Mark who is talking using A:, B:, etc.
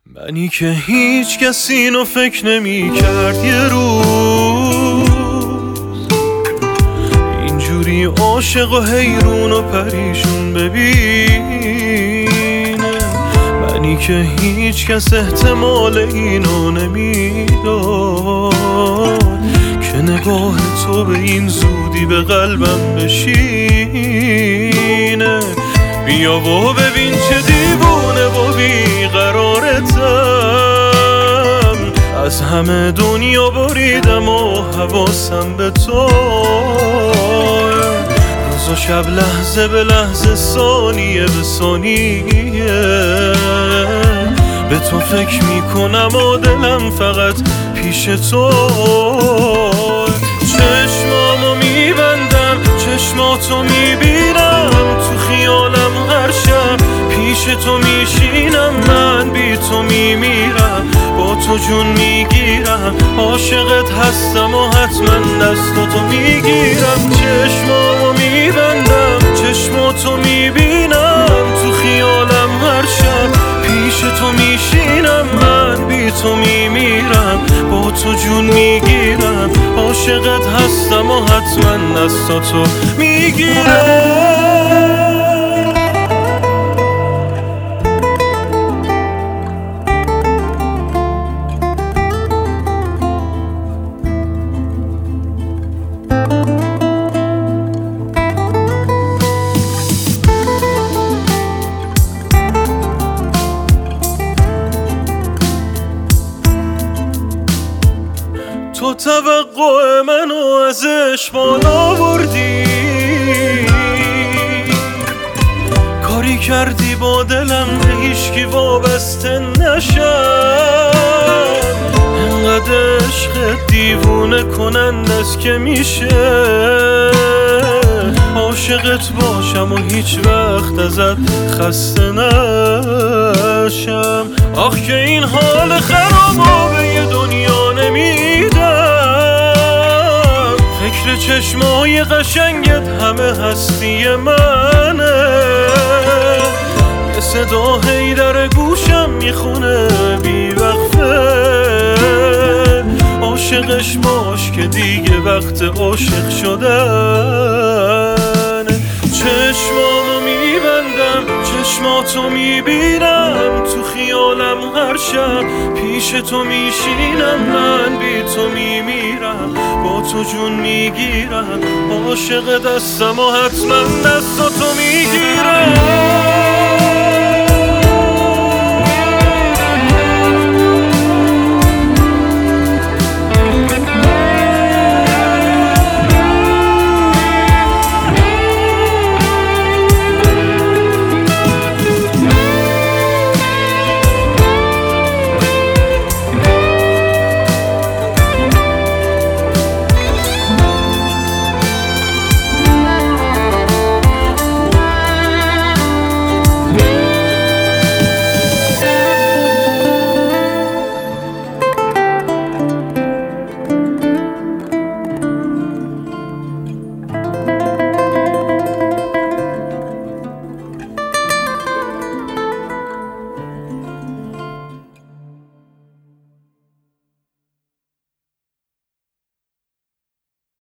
A: منی که هیچ کس اینو فکر نمی کرد یه روز اینجوری عاشق و حیرون و پریشون ببینه. منی که هیچ کس احتمال اینو نمیداد که نگاه تو به این زودی به قلبم بشینه. بیا و ببین چه دیوونه و بیقرارتم، از همه دنیا بریدم و حواسم به تو. روز و شب لحظه به لحظه ثانیه به ثانیه به تو فکر میکنم و دلم فقط پیش تو. چشمامو میبندم چشماتو میبینم تو خیالم هر شب، پیش تو میشینم من بی تو میمیرم، با تو جون میگیرم، عاشقت هستم و حتما دستاتو میگیرم. چشمامو میبندم چشماتو میبینم تو خیالم هر شب، پیش تو میشینم من بی تو میمیرم، با تو جون میگیرم، عاشقت هستم و حتما دستاتو میگیرم. تو توقع منو ازش بالا بردی، کاری کردی با دلم به هیچکی وابسته نشم. انقدر عشق دیوونه کنند است که میشه عاشقت باشم و هیچ وقت ازت خسته نشم. آخ که این حال خرابو به یه دنیا نمیدم، فکر چشمای قشنگت همه هستی منه. یه صدا هی در گوشم میخونه بیوقفه، عاشقش باش که دیگه وقت عاشق شدن. چشمامو میبندم چشماتو میبینم تو خیالم هر شب، پیش تو میشینم من بی تو میمیرم، با تو جون میگیرم، عاشق دستم و حتما دستاتو میگیرم.